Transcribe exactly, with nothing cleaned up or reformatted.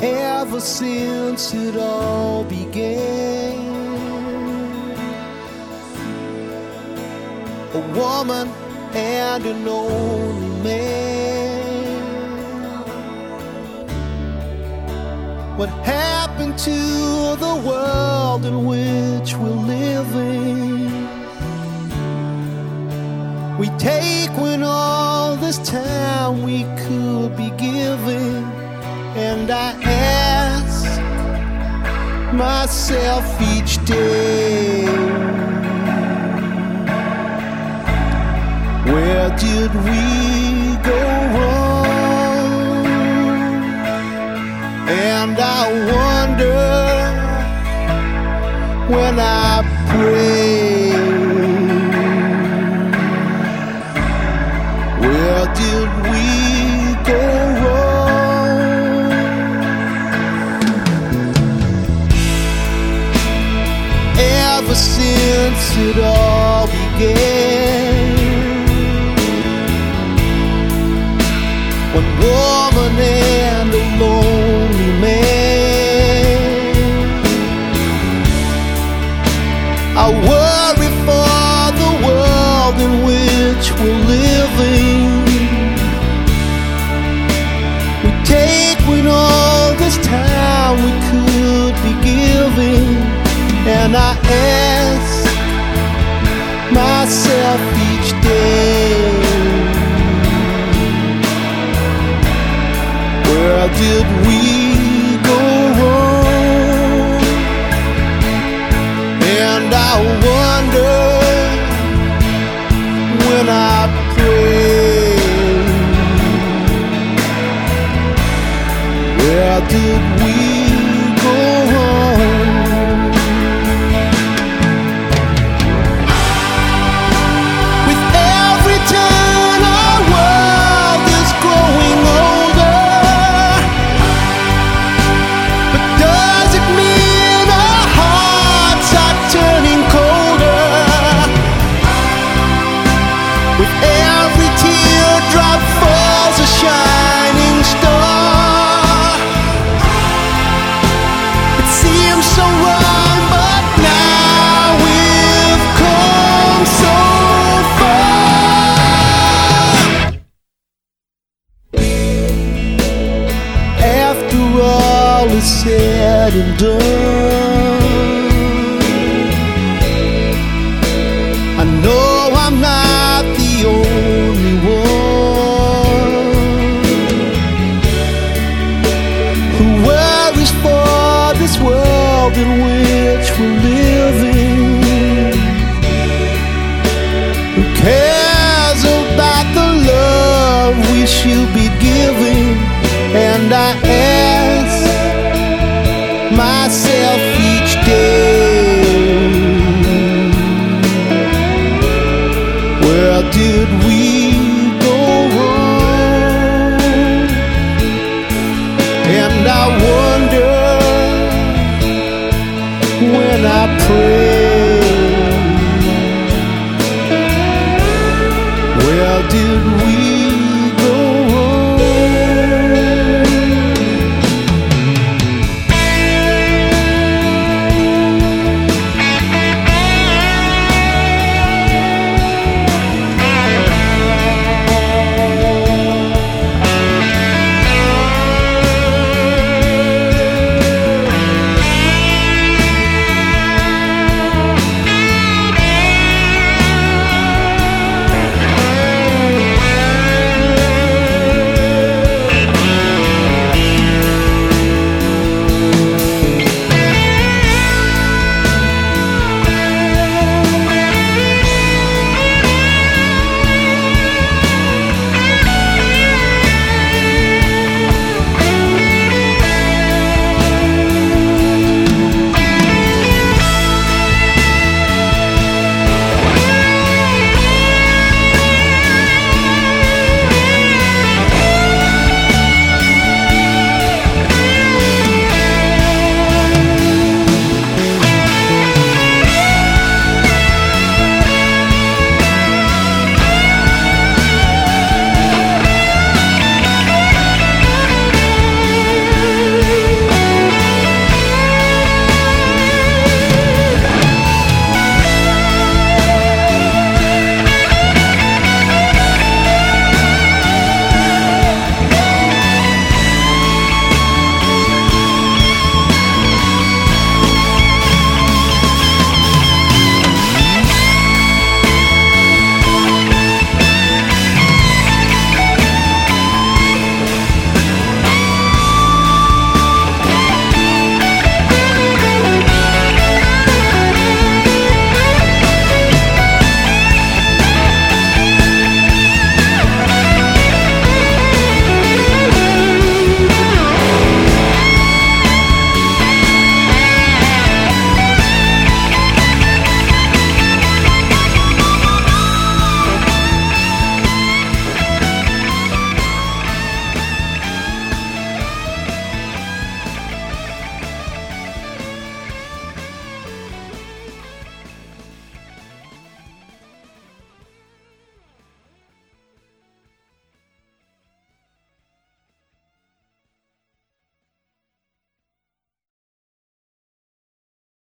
ever since it all began. A woman and an only man. What happened to the world in which we're living? We take when all this time we could be giving. And I ask myself each day, where did we go wrong? And I wonder when I pray, where did we go wrong? Ever since it all began, one woman and a lonely man. I worry for the world in which we're living. We take when all this time we could be giving. And I ask myself each day, where did we go wrong? And I wonder when I pray, where did we go wrong? With every turn our world is growing older. Every teardrop falls a shining star. It seems so wrong, but now we've come so far. After all is said and done, I know I'm not the only one who worries for this world in which we're living, who cares about the love we should be giving. And I